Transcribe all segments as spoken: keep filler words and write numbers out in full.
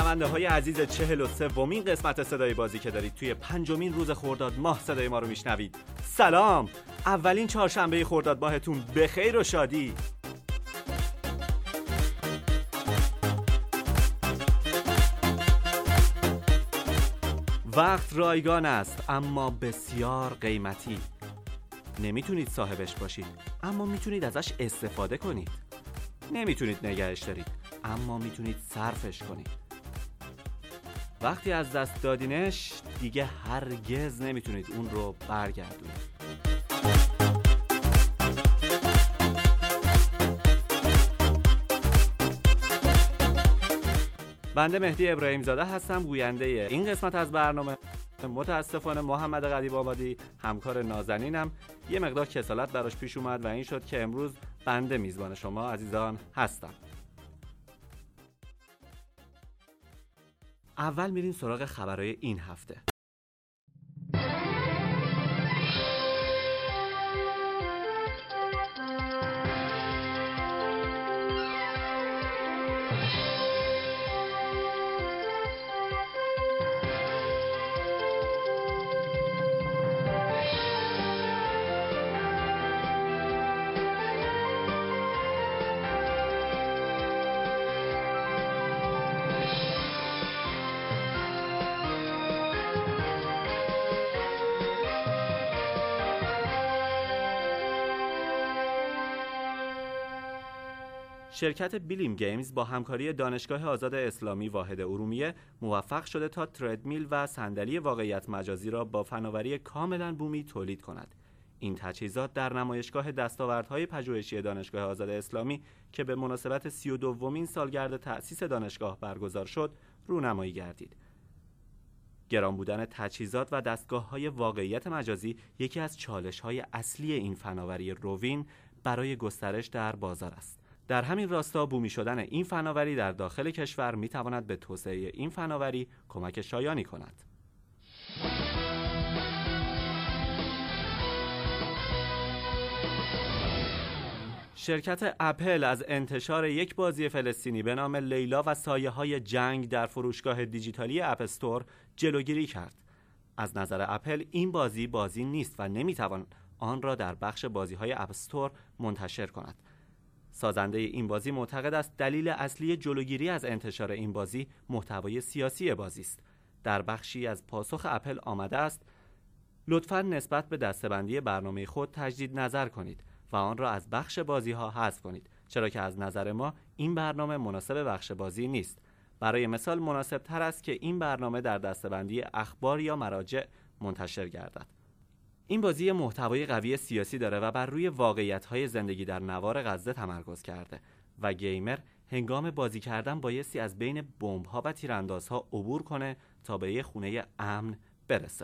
شنونده های عزیز چهل و سومین قسمت صدای بازی که دارید توی پنجمین روز خرداد ماه صدای ما رو میشنوید. سلام، اولین چهارشنبه خرداد ماهتون بخیر و شادی. وقت رایگان است اما بسیار قیمتی. نمیتونید صاحبش باشید اما میتونید ازش استفاده کنید. نمیتونید نگهش دارید اما میتونید صرفش کنید. وقتی از دست دادینش دیگه هرگز نمیتونید اون رو برگردونید. بنده مهدی ابراهیم زاده هستم، گوینده این قسمت از برنامه. متاسفانه محمد قدیب آبادی همکار نازنینم یه مقدار کسالت براش پیش اومد و این شد که امروز بنده میزبان شما عزیزان هستم. اول میریم سراغ خبرهای این هفته. شرکت بیلیم گیمز با همکاری دانشگاه آزاد اسلامی واحد ارومیه موفق شده تا تردمیل و صندلی واقعیت مجازی را با فناوری کاملا بومی تولید کند. این تجهیزات در نمایشگاه دستاوردهای پژوهشی دانشگاه آزاد اسلامی که به مناسبت سی و دومین سالگرد تأسیس دانشگاه برگزار شد، رونمایی گردید. گران بودن تجهیزات و دستگاه‌های واقعیت مجازی یکی از چالش‌های اصلی این فناوری روین برای گسترش در بازار است. در همین راستا بومی شدن این فناوری در داخل کشور میتواند به توسعه این فناوری کمک شایانی کند. شرکت اپل از انتشار یک بازی فلسطینی به نام لیلا و سایه‌های جنگ در فروشگاه دیجیتالی اپ استور جلوگیری کرد. از نظر اپل این بازی بازی نیست و نمیتوان آن را در بخش بازی‌های اپ استور منتشر کند. سازنده این بازی معتقد است دلیل اصلی جلوگیری از انتشار این بازی محتوای سیاسی بازی است. در بخشی از پاسخ اپل آمده است: لطفاً نسبت به دسته‌بندی برنامه خود تجدید نظر کنید و آن را از بخش بازی‌ها حذف کنید، چرا که از نظر ما این برنامه مناسب بخش بازی نیست. برای مثال مناسب تر است که این برنامه در دسته‌بندی اخبار یا مراجع منتشر گردد. این بازی محتوای قوی سیاسی داره و بر روی واقعیت‌های زندگی در نوار غزه تمرکز کرده و گیمر هنگام بازی کردن بایستی از بین بمب‌ها و تیراندازها عبور کنه تا به یه خونه امن برسه.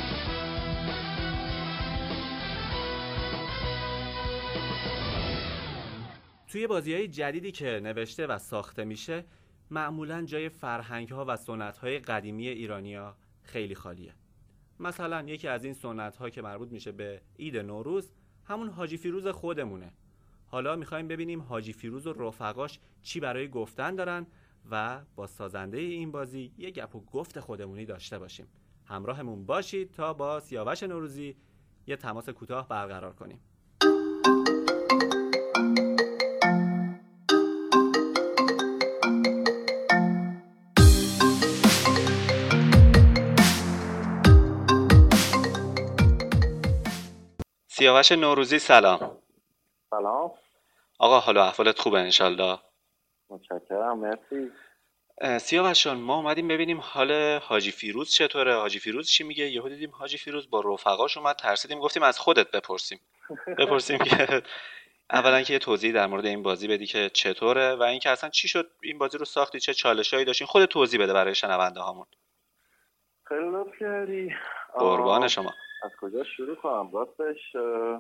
توی بازی‌های جدیدی که نوشته و ساخته میشه معمولاً جای فرهنگ‌ها و سنت‌های قدیمی ایرانی‌ها خیلی خالیه. مثلا یکی از این سنت‌ها که مربوط میشه به عید نوروز همون حاجی فیروز خودمونه. حالا می‌خوایم ببینیم حاجی فیروز و رفقاش چی برای گفتن دارن و با سازنده این بازی یه گپ و گفت خودمونی داشته باشیم. همراهمون باشید تا با سیاوش نوروزی یه تماس کوتاه برقرار کنیم. سیاوش نوروزی سلام. سلام آقا، حالا احوالت خوبه انشالله؟ متشکرم، مرسی. سیاوش جان، ما اومدیم ببینیم حال حاجی فیروز چطوره، حاجی فیروز چی میگه. یهو دیدیم حاجی فیروز با رفقاش اومد، ترسیدیم گفتیم از خودت بپرسیم بپرسیم که اولا که یه توضیح در مورد این بازی بدی که چطوره و اینکه اصلا چی شد این بازی رو ساختی، چه چالشایی داشتین، خودت توضیح بده برای شنونده هامون. خیلی لطف کردی. قربان شما. از کجا شروع کنم؟ راستش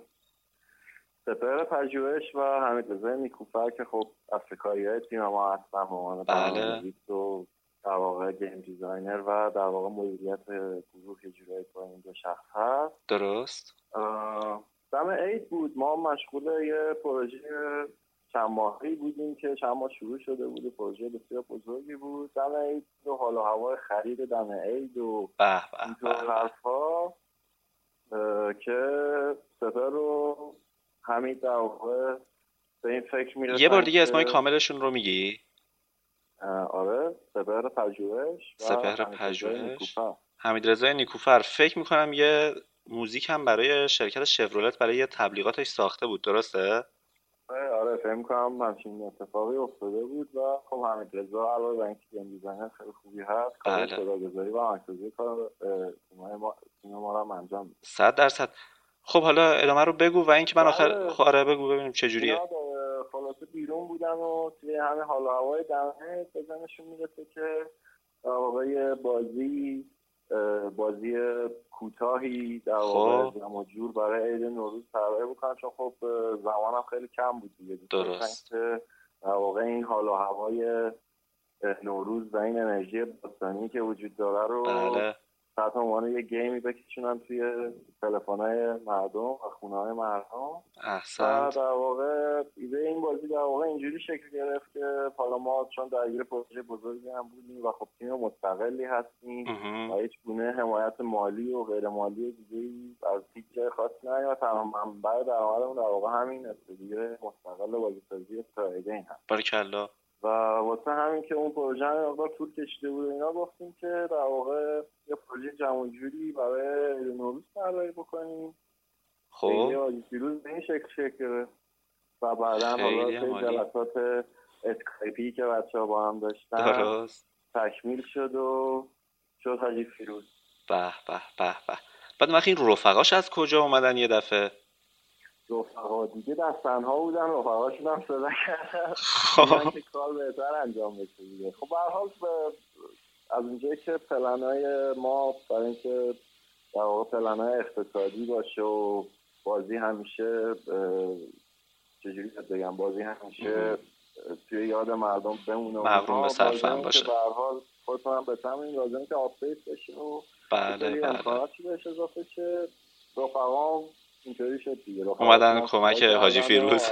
سپهر پژوهش و حمیدرضا نیکوفر که خب افریقایی‌های تیم ما هستن، به عنوان برنامه‌نویس و در واقع گیم دیزاینر و در واقع مدیریت گروه اجرایی با این دو شخص هست. درست. دم عید بود، ما مشغول یه پروژه چند ماهی بودیم که چند ماه شروع شده بود، پروژه بسیار بزرگی بود، دم عید و حال و هوای خرید دم عید و اینطور حرفا که سپهر رو حمید در واقع به این فکر میرسن. یه بار دیگه اسمای کاملشون رو میگی؟ آره، سپهر پژوهش و سپهر پژوهش، حمیدرضا نیکوفر. فکر میکنم یه موزیک هم برای شرکت شفرولت برای یه تبلیغاتش ساخته بود، درسته؟ آره فکر میکنم همچین اتفاقی افتاده بود و خب حمیدرضا علاوه بر اینکه گیم دیزاینر خیلی خوبی هست، کار صداگذاری و عکاسی کار تیم ما تیم ما رو انجام میده. صد درصد. خب حالا ادامه رو بگو و اینکه من آخر خاره بگو ببینیم چه جوریه. خلاصه بیرون بودن و توی همه حال و هوای دمه بزنشون میرسه که واقعا بازی بازی کوتاهی در واقع جمع جور برای عید نوروز طراحی بکنن، چون خب زمانم خیلی کم بود دیگه. درست. در واقع این حال و هوای نوروز و این انرژی باستانی که وجود داره رو بله. تحت عنوان یه گیمی بکشونن توی تلفن‌های مردم و خونه‌های مردم. احسنت. و در واقع ایده این بازی در واقع اینجوری شکل گرفت که حالا ما چون درگیر پروژه بزرگی هم بودیم و خب تیم مستقلی هستیم و هیچ گونه حمایت مالی و غیر مالی دیگه‌ای از هیچ جای خاصی نیومد، تمام منبع درآمدمون در واقع همین استودیو مستقل بازیسازی استرایدین هست. باریکلا. و واسه همین که اون پروژه هم مقدار طول کشیده بود اینا، گفتیم که در واقع یه پروژه جمع جوری برای نوروز طراحی بکنیم. خب یه پیروز به این شکل شکل و بعداً حالا به جلسات اسکایپی که بچه‌ها با هم داشتن درست تکمیل شد و شد حاجی فیروز. به به به به. بعد وقتی این رفقاش از کجا اومدن یه دفعه؟ رفقا دیگه دستنها بودن، رفقاشون هم صدا کردن که کار بهتر انجام بشه دیگه. خب به هر حال از اونجایی که پلنای ما برای اینکه در واقع پلنای اقتصادی باشه و بازی همیشه چجوری بگم بازی همیشه توی یاد مردم بمونه و مغروم به صرفم باشه، به هر حال خودتون به تمام لازمه که آپدیت بشه و بله بله امکاناتی بهش اضافه شه. رفقام اینطوری شد دیگه، اومدن کمک حاجی فیروز.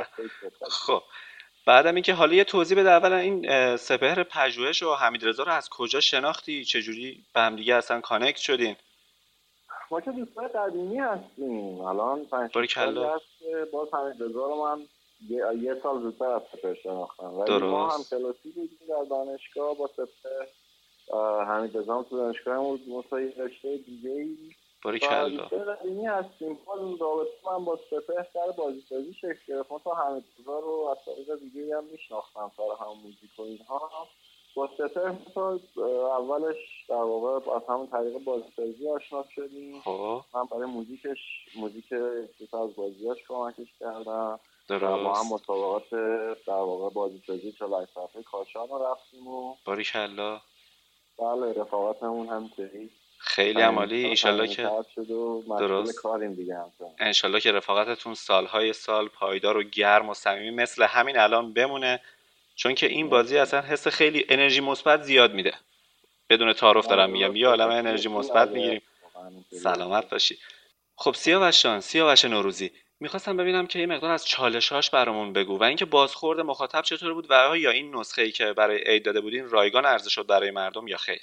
خب بعدم اینکه حالا یه توضیح بده، اولا این سپهر پژوهش و حمیدرضا رو از کجا شناختی؟ چجوری به هم دیگه اصلا کانکت شدین؟ ما که دوستای قدیمی هستیم، الان پنج سالی هست که باز حمیدرضا رو من یه, یه سال زودتر از سپهر شناختم، ولی ما هم کلاسی بودیم در دانشگاه با سپهر. حمیدرضا هم تو دانشگاه بود مثلا یه رشته دیگه‌ای. باریکلا. دوستای قدیمی هستیم. باز رابطه من با سپهر سر بازیسازی شکل گرفت. من تا حمیدرضا رو از طریق دیگه‌ای هم میشناختم، سر همون موزیک و اینها. با سپهر تا اولش در واقع از همون طریق بازیسازی آشنا شدیم. من برای موزیکش موزیک یک از بازیاش کمکش کردم. ما هم مسابقات در واقع بازیسازی چهل صفحه کاشان رو رفتیم و باریکلا. بله رفاقتمون همینطوری خیلی عالی. ایشالله که درست کاریم دیگه هم انشالله که رفاقتتون سالهای سال پایدار و گرم و صمیمی مثل همین الان بمونه، چون که این بازی اصلا حس خیلی انرژی مثبت زیاد میده. بدون تعارف دارم میگم، یه عالمه انرژی مثبت میگیریم. سلامت باشی. خب سیاوشان، سیاوش نوروزی، میخواستم ببینم که یه مقدار از چالش‌هاش برامون بگو و اینکه بازخورد مخاطب چطور بود و آیا این نسخه‌ای که برای عید داده بودین رایگان عرضه شد برای مردم یا خیر؟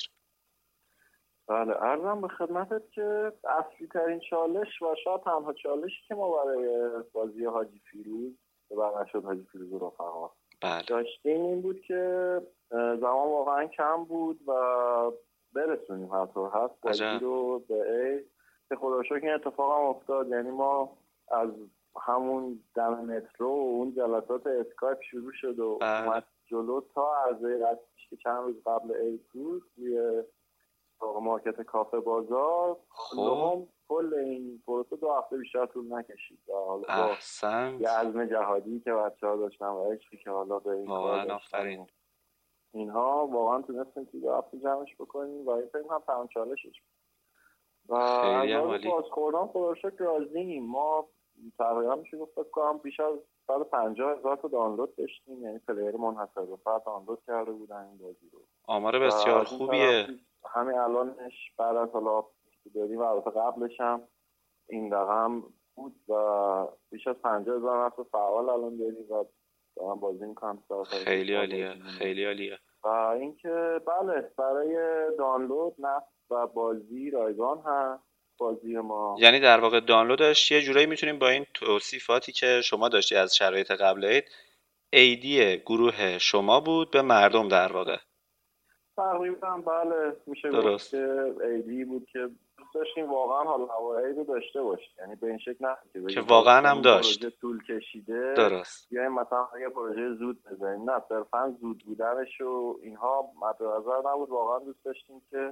بله عرضم به خدمتت که اصلی ترین چالش و شاید تنها چالشی که ما برای بازی حاجی فیروز که برنامه شد حاجی فیروز و رفقا بله. داشتیم این بود که زمان واقعا کم بود و برسونیم حتی هست بازی رو به عید که خدا شکر این اتفاق هم افتاد. یعنی ما از همون دم مترو و اون جلسات اسکایپ شروع شد و اومد جلو تا عرضه قصدش که چند روز قبل عید بود توی مارکت کافه بازار. خب کل این پروسه دو هفته بیشتر طول نکشید. احسنت. یه عزم جهادی که بچه‌ها داشتن و عشقی که حالا به این کار داشتن اینها واقعا تونستیم که دو هفته جمعش بکنیم و این فکر هم تمام چالشش و از بازخوردان خدا رو شکر راضییم. ما تقریبا میشه گفت فکر کنم بیش از صد و پنجاه هزار تا دانلود داشتیم، یعنی پلیر منحصر به فرد دانلود کرده بودن این بازی رو. آمار بسیار خوبیه. همین الانش بعد از حالا داریم و البته قبلش هم این رقم بود و بیش از پنجاه هزار نفر فعال الان داریم و دارم بازی میکنم. خیلی عالیه، خیلی عالیه. و اینکه بله برای دانلود نصب و بازی رایگان هست بازی ما. یعنی در واقع دانلودش یه جورایی میتونیم با این توصیفاتی که شما داشتی از شرایط قبل عید، ایدی گروه شما بود به مردم در واقع. تقریبا بله میشه گفت که ایدی بود که داشتیم واقعا حالا هوایی رو داشته باشیم، یعنی به این شکل نه که, که واقعا هم داشت پروژه طول کشیده درست یا مثلا یه پروژه زود بزنیم، نه صرفا زود بودنش و اینها مد نظر نبود. واقعا دوست داشتیم که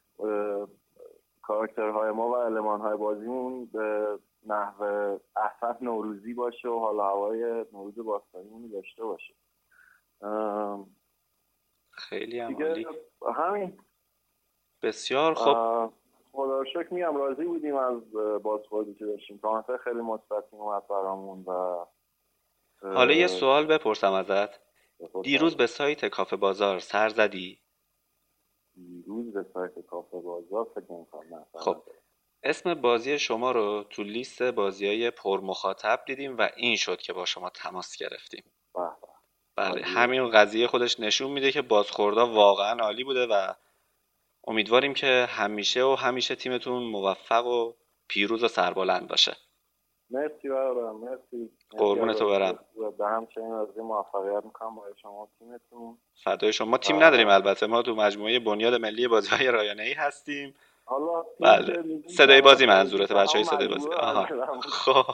کاراکترهای ما و المانهای بازیمون به نحو احسن نوروزی باشه و حالا هوای نوروز باستانیمون داشته باشه. خیلی عالی. همین بسیار خوب. خدا رو شکر میگم راضی بودیم از بازخوردی که داشتیم، کامنت‌های خیلی مثبتی اومد برامون. و حالا یه سوال بپرسم ازت، دیروز به سایت کافه بازار سر زدی؟ دیروز به سایت کافه بازار فکر نمی‌کنم. خب اسم بازی شما رو تو لیست بازی‌های پر مخاطب دیدیم و این شد که با شما تماس گرفتیم. بله بله همین قضیه خودش نشون میده که بازخوردها واقعا عالی بوده و امیدواریم که همیشه و همیشه تیمتون موفق و پیروز و سربلند باشه. مرسی برادرم، مرسی. قربون تو برم. به همچنین از موفقیت میکنم برای شما تیمتون. فدای شما. ما تیم نداریم البته، ما تو مجموعه بنیاد ملی بازی‌های رایانه‌ای هستیم. حالا بله صدای بازی منظورته بچهای صدای بازی. آها خب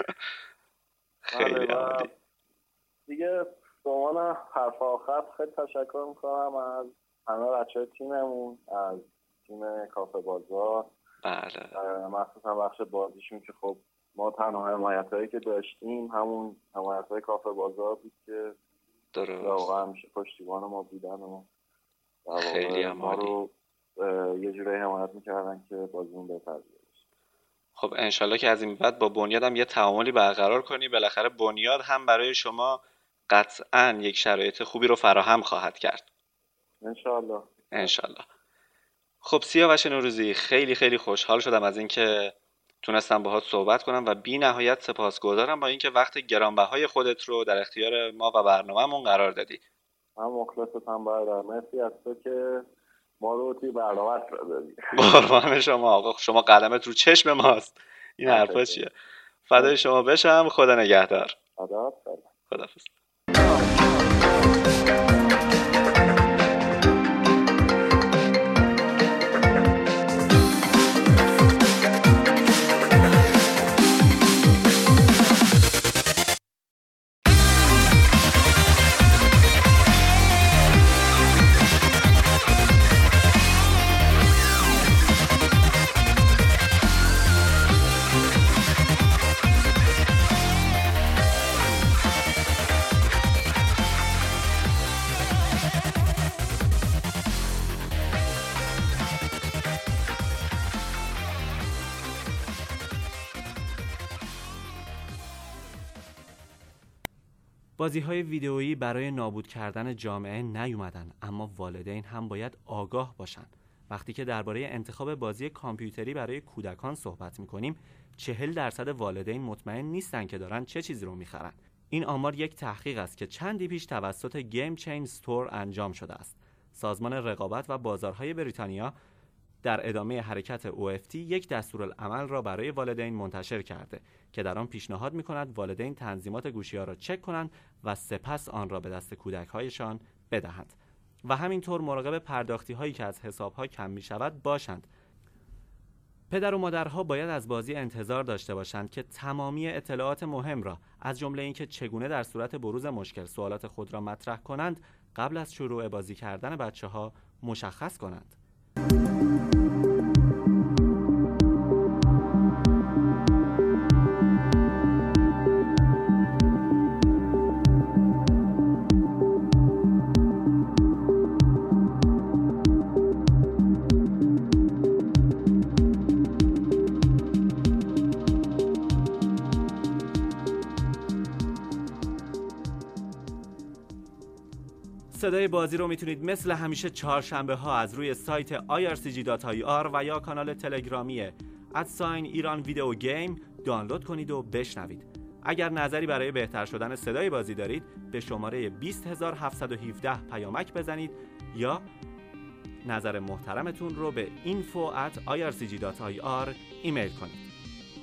خیلی عالی. دیگه به عنوان حرف آخر خیلی تشکر میکنم از همه بچه‌های تیممون، از تیم کافه بازار. بله مخصوصا بخش بازیشون که خب ما تنها حمایتایی که داشتیم همون حمایتای کافه بازار بود که درست واقعا همیشه پشتیبان ما بودن و خیلی ما رو یه جوری حمایت میکردن که بازیمون بهتر بشه. خب انشالله که از این بعد با بنیاد هم یه تعاملی برقرار کنی، بالاخره بنیاد هم برای شما قطعاً یک شرایط خوبی رو فراهم خواهد کرد. انشالله انشالله. خب سیاوش نوروزی، خیلی خیلی خوشحال شدم از اینکه تونستم باهات صحبت کنم و بی نهایت سپاسگزارم با اینکه وقت گرانبهای خودت رو در اختیار ما و برنامه‌مون قرار دادی. من مخلصتم برادر، مرسی از تو که ما رو توی برنامه‌ت دادی. قربان شما آقا، شما قدمت رو چشم ماست. این حرفا چیه؟ فدای شما بشم. خدا نگهدار. خدا خداحافظ. بازی‌های ویدئویی برای نابود کردن جامعه نیومدن، اما والدین هم باید آگاه باشن. وقتی که درباره انتخاب بازی کامپیوتری برای کودکان صحبت می‌کنیم، چهل درصد والدین مطمئن نیستن که دارن چه چیزی رو می‌خرن. این آمار یک تحقیق است که چندی پیش توسط گیم چین استور انجام شده است. سازمان رقابت و بازارهای بریتانیا در ادامه حرکت او اف تی یک دستورالعمل را برای والدین منتشر کرده که در آن پیشنهاد می‌کند والدین تنظیمات گوشی‌ها را چک کنند و سپس آن را به دست کودک‌هایشان بدهند و همینطور مراقب پرداختی‌هایی که از حساب‌ها کم می‌شود باشند. پدر و مادرها باید از بازی انتظار داشته باشند که تمامی اطلاعات مهم را از جمله اینکه چگونه در صورت بروز مشکل سوالات خود را مطرح کنند قبل از شروع بازی کردن بچه‌ها مشخص کنند. صدای بازی رو میتونید مثل همیشه چهارشنبه ها از روی سایت آی آر سی جی دات آی آر و یا کانال تلگرامی ادساین ایران ویدیو گیم دانلود کنید و بشنوید. اگر نظری برای بهتر شدن صدای بازی دارید به شماره بیست هزار و هفتصد و هفده پیامک بزنید یا نظر محترمتون رو به info at آی آر سی جی دات آی آر ایمیل کنید.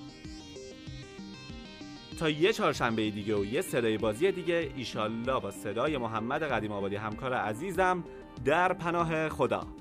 تا یه چهارشنبه دیگه و یه صدای بازی دیگه، ایشالله با صدای محمد قدیم آبادی همکار عزیزم، در پناه خدا.